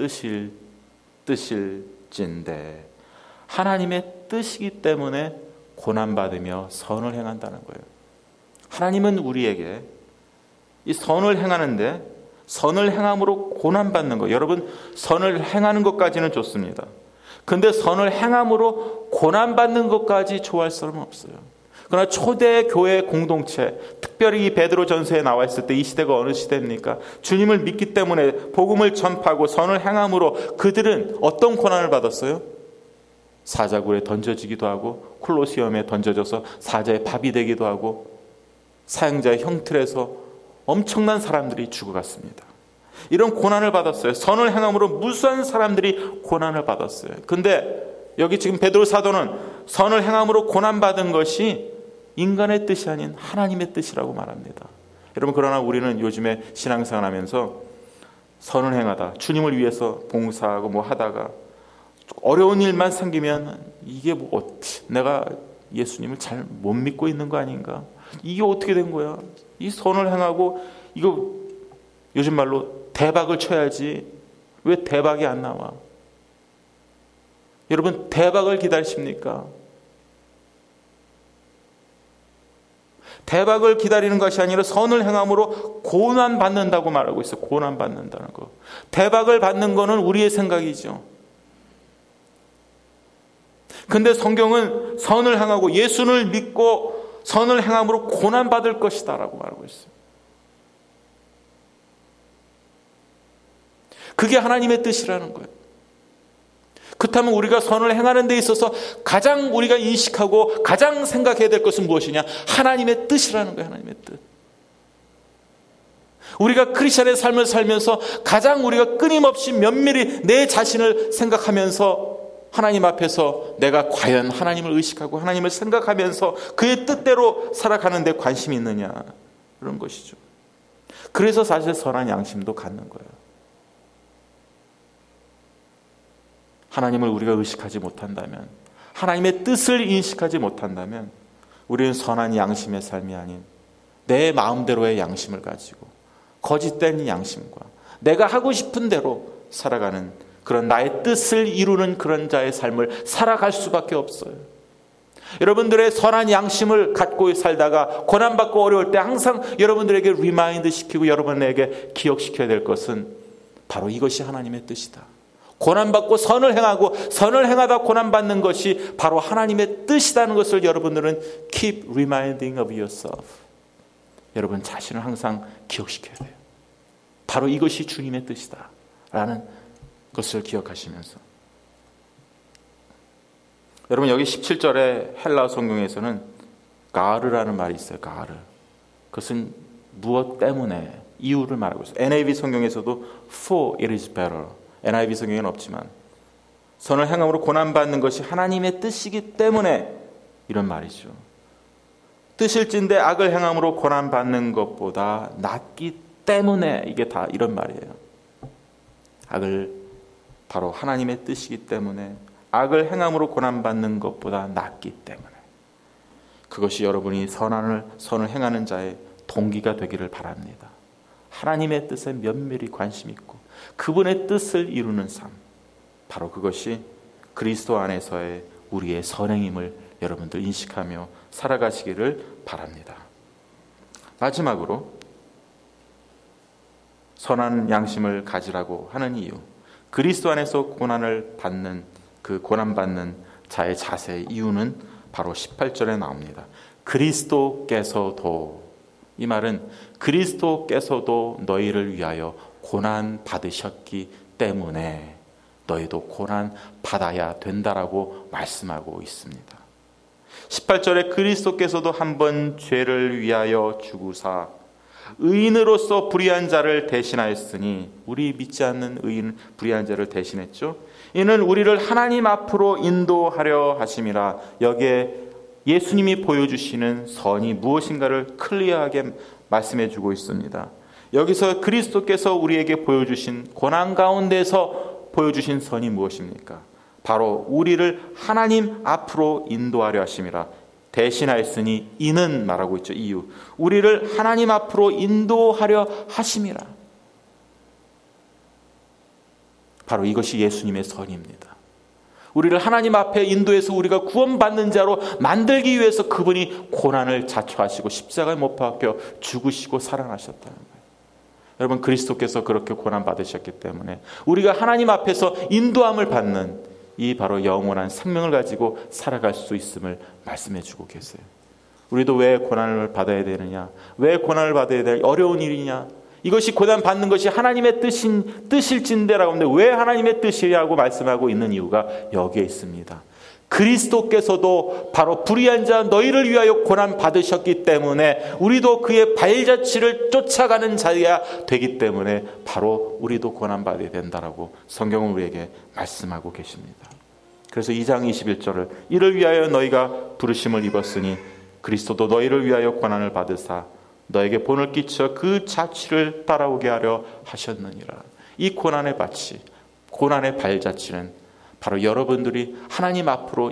뜻일진데 하나님의 뜻이기 때문에 고난받으며 선을 행한다는 거예요. 하나님은 우리에게 이 선을 행하는데 선을 행함으로 고난받는 것. 여러분, 선을 행하는 것까지는 좋습니다. 근데 선을 행함으로 고난받는 것까지 좋아할 사람은 없어요. 그러나 초대 교회 공동체, 특별히 이 베드로 전서에 나와 있을 때 이 시대가 어느 시대입니까? 주님을 믿기 때문에 복음을 전파하고 선을 행함으로 그들은 어떤 고난을 받았어요? 사자굴에 던져지기도 하고 콜로시엄에 던져져서 사자의 밥이 되기도 하고 사형자의 형틀에서 엄청난 사람들이 죽어갔습니다. 이런 고난을 받았어요. 선을 행함으로 무수한 사람들이 고난을 받았어요. 근데 여기 지금 베드로 사도는 선을 행함으로 고난받은 것이 인간의 뜻이 아닌 하나님의 뜻이라고 말합니다. 여러분, 그러나 우리는 요즘에 신앙생활 하면서 선을 행하다, 주님을 위해서 봉사하고 뭐 하다가 어려운 일만 생기면 이게 뭐 내가 예수님을 잘 못 믿고 있는 거 아닌가? 이게 어떻게 된 거야? 이 선을 행하고 이거 요즘 말로 대박을 쳐야지 왜 대박이 안 나와? 여러분, 대박을 기다리십니까? 대박을 기다리는 것이 아니라 선을 행함으로 고난받는다고 말하고 있어요. 고난받는다는 거. 대박을 받는 거는 우리의 생각이죠. 근데 성경은 선을 행하고 예수를 믿고 선을 행함으로 고난받을 것이다 라고 말하고 있어요. 그게 하나님의 뜻이라는 거예요. 그렇다면 우리가 선을 행하는 데 있어서 가장 우리가 인식하고 가장 생각해야 될 것은 무엇이냐? 하나님의 뜻이라는 거예요. 하나님의 뜻. 우리가 크리스천의 삶을 살면서 가장 우리가 끊임없이 면밀히 내 자신을 생각하면서 하나님 앞에서 내가 과연 하나님을 의식하고 하나님을 생각하면서 그의 뜻대로 살아가는 데 관심이 있느냐, 그런 것이죠. 그래서 사실 선한 양심도 갖는 거예요. 하나님을 우리가 의식하지 못한다면, 하나님의 뜻을 인식하지 못한다면 우리는 선한 양심의 삶이 아닌 내 마음대로의 양심을 가지고 거짓된 양심과 내가 하고 싶은 대로 살아가는 그런 나의 뜻을 이루는 그런 자의 삶을 살아갈 수밖에 없어요. 여러분들의 선한 양심을 갖고 살다가 고난받고 어려울 때 항상 여러분들에게 리마인드 시키고 여러분에게 기억시켜야 될 것은 바로 이것이 하나님의 뜻이다. 고난받고 선을 행하고 선을 행하다 고난받는 것이 바로 하나님의 뜻이라는 것을 여러분들은 keep reminding of yourself. 여러분 자신을 항상 기억시켜야 돼요. 바로 이것이 주님의 뜻이다 라는 것을 기억하시면서, 여러분 여기 17절에 헬라어 성경에서는 가르라는 말이 있어요. 가르. 그것은 무엇 때문에, 이유를 말하고 있어요. NIV 성경에서도 for it is better. NIV 성경에는 없지만 선을 행함으로 고난받는 것이 하나님의 뜻이기 때문에 이런 말이죠. 뜻일진데 악을 행함으로 고난받는 것보다 낫기 때문에, 이게 다 이런 말이에요. 악을, 바로 하나님의 뜻이기 때문에 악을 행함으로 고난받는 것보다 낫기 때문에, 그것이 여러분이 선을 행하는 자의 동기가 되기를 바랍니다. 하나님의 뜻에 면밀히 관심 있고 그분의 뜻을 이루는 삶, 바로 그것이 그리스도 안에서의 우리의 선행임을 여러분들 인식하며 살아가시기를 바랍니다. 마지막으로 선한 양심을 가지라고 하는 이유, 그리스도 안에서 고난을 받는 그 고난받는 자의 자세의 이유는 바로 18절에 나옵니다. 그리스도께서도, 이 말은 그리스도께서도 너희를 위하여 고난 받으셨기 때문에 너희도 고난 받아야 된다라고 말씀하고 있습니다. 18절에 그리스도께서도 한번 죄를 위하여 죽으사 의인으로서 불의한 자를 대신하였으니, 우리 믿지 않는 의인 불의한 자를 대신했죠. 이는 우리를 하나님 앞으로 인도하려 하심이라. 여기에 예수님이 보여주시는 선이 무엇인가를 클리어하게 말씀해 주고 있습니다. 여기서 그리스도께서 우리에게 보여주신, 고난 가운데서 보여주신 선이 무엇입니까? 바로 우리를 하나님 앞으로 인도하려 하심이라. 대신하였으니 이는 말하고 있죠. 이유. 우리를 하나님 앞으로 인도하려 하심이라. 바로 이것이 예수님의 선입니다. 우리를 하나님 앞에 인도해서 우리가 구원받는 자로 만들기 위해서 그분이 고난을 자초하시고 십자가에 못 박혀 죽으시고 살아나셨다는 거예요. 여러분, 그리스도께서 그렇게 고난 받으셨기 때문에 우리가 하나님 앞에서 인도함을 받는 이 바로 영원한 생명을 가지고 살아갈 수 있음을 말씀해 주고 계세요. 우리도 왜 고난을 받아야 되느냐, 왜 고난을 받아야 될 어려운 일이냐, 이것이 고난 받는 것이 하나님의 뜻일진데라고 하는데 왜 하나님의 뜻이라고 말씀하고 있는 이유가 여기에 있습니다. 그리스도께서도 바로 불의한 자 너희를 위하여 고난 받으셨기 때문에 우리도 그의 발자취를 쫓아가는 자가 되기 때문에 바로 우리도 고난 받아야 된다라고 성경은 우리에게 말씀하고 계십니다. 그래서 2장 21절을 이를 위하여 너희가 부르심을 입었으니 그리스도도 너희를 위하여 고난을 받으사 너에게 본을 끼쳐 그 자취를 따라오게 하려 하셨느니라. 이 고난의 밭이, 고난의 발자취는 바로 여러분들이 하나님 앞으로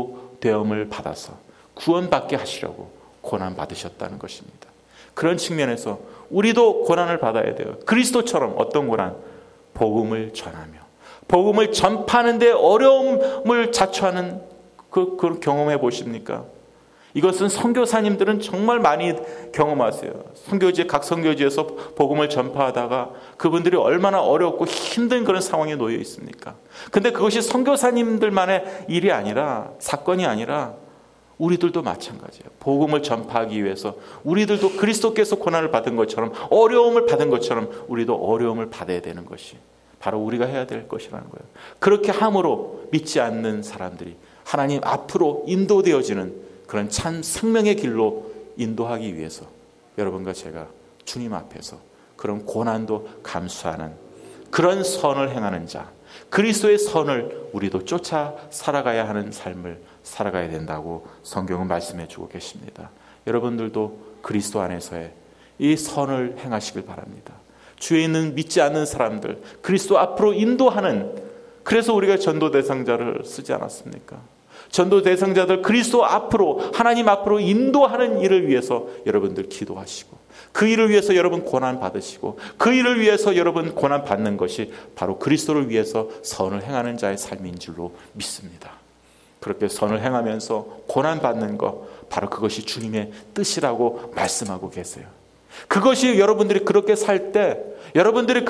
인도되음을 받아서 구원받게 하시려고 고난 받으셨다는 것입니다. 그런 측면에서 우리도 고난을 받아야 돼요. 그리스도처럼 어떤 고난? 복음을 전하며 복음을 전파하는 데 어려움을 자초하는 그걸 경험해 보십니까? 이것은 선교사님들은 정말 많이 경험하세요. 각 선교지에서 복음을 전파하다가 그분들이 얼마나 어렵고 힘든 그런 상황에 놓여 있습니까? 근데 그것이 선교사님들만의 일이 아니라, 사건이 아니라 우리들도 마찬가지예요. 복음을 전파하기 위해서 우리들도 그리스도께서 고난을 받은 것처럼, 어려움을 받은 것처럼 우리도 어려움을 받아야 되는 것이 바로 우리가 해야 될 것이라는 거예요. 그렇게 함으로 믿지 않는 사람들이 하나님 앞으로 인도되어지는 그런 참 생명의 길로 인도하기 위해서 여러분과 제가 주님 앞에서 그런 고난도 감수하는 그런 선을 행하는 자, 그리스도의 선을 우리도 쫓아 살아가야 하는 삶을 살아가야 된다고 성경은 말씀해 주고 계십니다. 여러분들도 그리스도 안에서의 이 선을 행하시길 바랍니다. 주에 있는 믿지 않는 사람들, 그리스도 앞으로 인도하는, 그래서 우리가 전도 대상자를 쓰지 않았습니까? 전도 대상자들 그리스도 앞으로, 하나님 앞으로 인도하는 일을 위해서 여러분들 기도하시고, 그 일을 위해서 여러분 고난 받으시고, 그 일을 위해서 여러분 고난 받는 것이 바로 그리스도를 위해서 선을 행하는 자의 삶인 줄로 믿습니다. 그렇게 선을 행하면서 고난 받는 것, 바로 그것이 주님의 뜻이라고 말씀하고 계세요. 그것이 여러분들이 그렇게 살 때, 여러분들이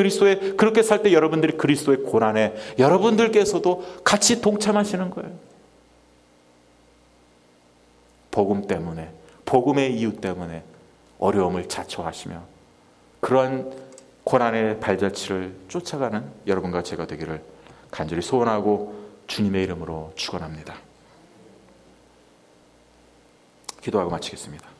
그렇게 살 때 여러분들이 그리스도의 고난에 여러분들께서도 같이 동참하시는 거예요. 복음 때문에, 복음의 이유 때문에 어려움을 자초하시며 그러한 고난의 발자취를 쫓아가는 여러분과 제가 되기를 간절히 소원하고 주님의 이름으로 축원합니다. 기도하고 마치겠습니다.